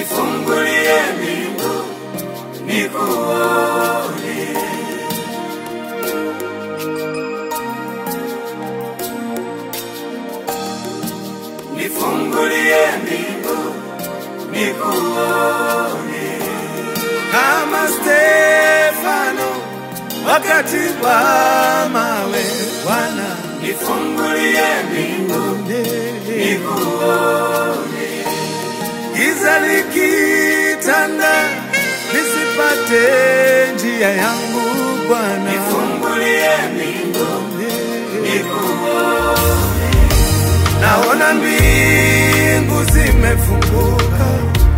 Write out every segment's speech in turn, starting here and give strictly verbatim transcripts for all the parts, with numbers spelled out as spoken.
nifungulie mbingu nikuone. Nifungulie mbingu nikuone. Kama Stefano wakati wa mawe, Bwana nifungulie mbingu nikuone. Giza likitanda nisipate njia yangu, Bwana nifungulie mbingu nikuone. Naona mbingu zimefunguka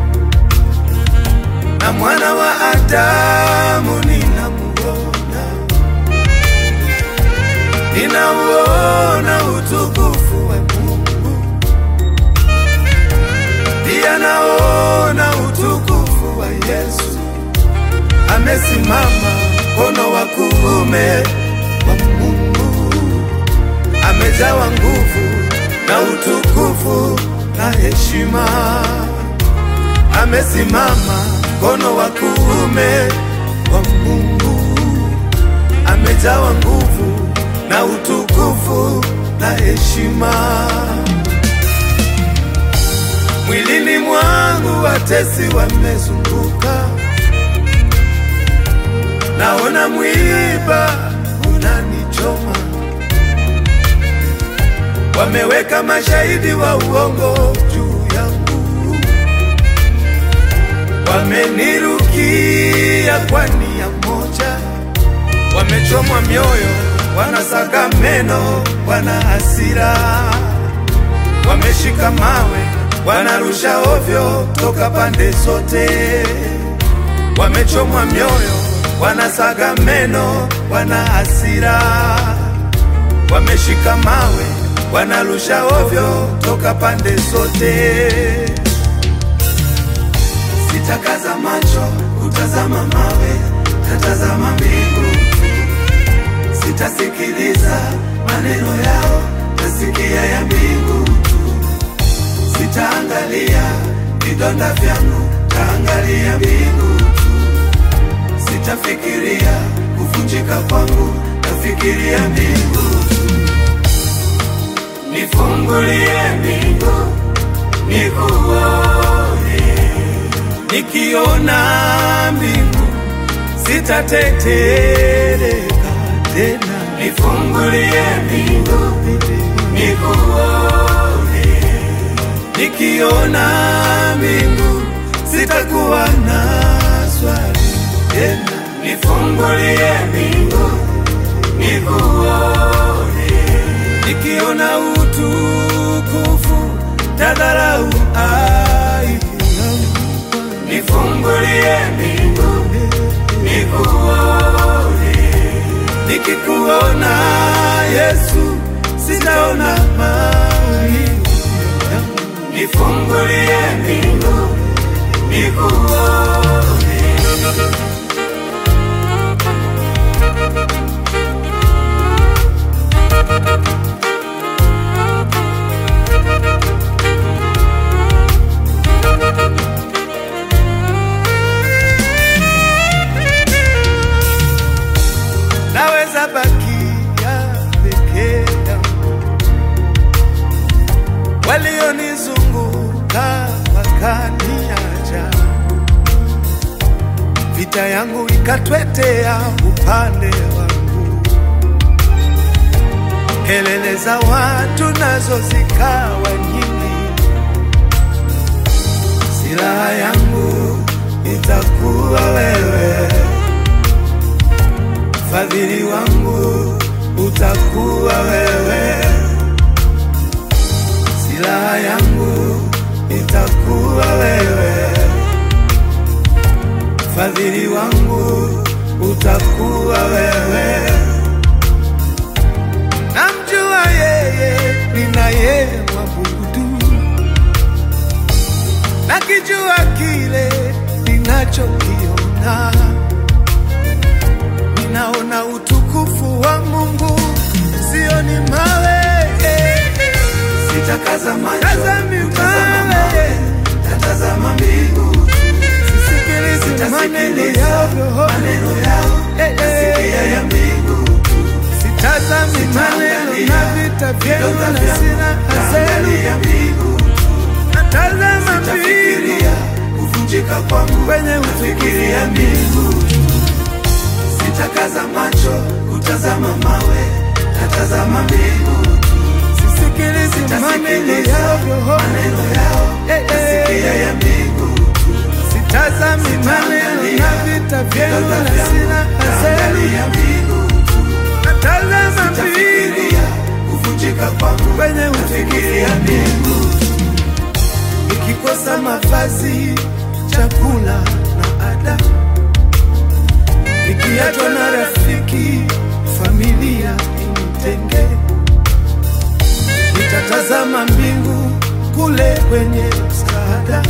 na mwana wa Adamu ninamuona, ninauona utukufu wa Mungu, pia naona utukufu wa Yesu. Amesimama mkono wa kuume wa Mungu, amejawa nguvu na utukufu na heshima. Amesimama mkono wa kuume wa Mungu, amejawa nguvu na utukufu na heshima. Mwilini mwangu watesi wamezunguka, naona mwiba unanichoma. Wameweka mashahidi wa uongo juu yangu, wamenirukia kwa nia moja. Wamechomwa mioyo, wanasaga meno, wana hasira. Wameshika mawe, wanarusha ovyo toka pande zote. Wamechomwa mioyo, wanasaga meno, wana hasira. Wameshika mawe, wanarusha ovyo toka pande zote. Sitakaza macho kutazama mawe, tatazama mbingu. Sitasikiliza maneno yao, tasikia ya mbingu. Sitaangalia vidonda vyangu, taangalia mbingu. Sitafikiria kuvunjika kwangu, tafikiria mbingu. Nifungulie mbingu nikuone. Nikiona mbingu sitatetereka tena. Nifungulie mbingu nikuone. Nikiona mbingu sitakuwa na swali tena. Nifungulie mbingu nikuone. Nikiona utukufu tadharau aibu. Nifungulie mbingu nikuone. Nikikuona Yesu sitaona maumivu. Nifungulie mbingu nikuone. Naweza bakia peke yangu, walionizunguka wakaniacha, vita yangu ikatwetea upande wangu, kelele za watu nazo zikawa nyingi. Silaha yangu itakuwa wewe, fadhili wangu utakuwa wewe. Silaha yangu itakuwa wewe, fadhili wangu utakuwa wewe. Namjua yeye ninaye mwabudu, nakijua kile ninachokiona. Ninaona utukufu wa Mungu, sioni mawe. Sitakaza macho Tazami kutazama mawe, tatazama mbingu. vidonda vyangu, naangalia mbingu tu. natazama mbingu Sitafikiria kuvunjika kwangu, nafikiria mbingu tu. Sitakaza macho kutazama mawe, natazama mbingu tu. sisikilizi maneno yao maneno yao, Eh, eh. nasikia ya mbingu tu. sitazami maneno na vita vyenu na silaha zenu Naangalia mbingu tu. natazama mbingu Sitafikiria kuvunjika kwangu, kwenye nafikiria mbingu tu. nikikosa mavazi, chakula na ada, nikiachwa na rafiki, familia initenge, nitatazama mbingu kule kwenye msaada,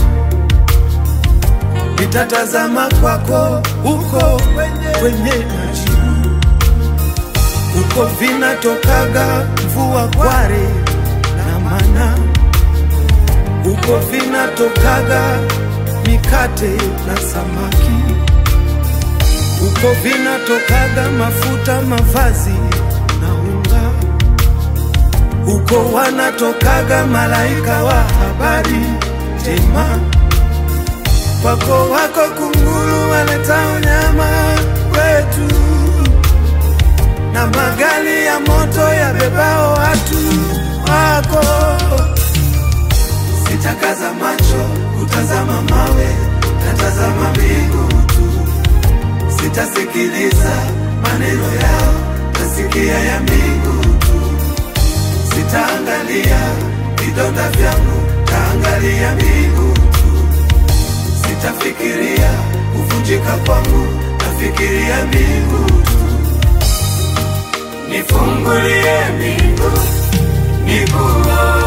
nitatazama kwako huko kwenye, kwenye majibu, huko vinatokaga mvua, kware na mana, huko vinatokaga mikate na samaki, huko vinatokaga mafuta, mavazi na unga, huko wanatokaga malaika wa habari njema. Kwako wako kunguru waleta unyama wetu, na magari ya moto yabebao watu wako. Sitakaza macho kutazama mawe, natazama mbingu tu. Sitasikiliza maneno yao, nasikia ya mbingu tu. Sitaangalia vidonda vyangu, taangalia mbingu tu. Sitafikiria kuvunjika kwangu, nafikiria mbingu tu. Nifungulie mbingu, nikuone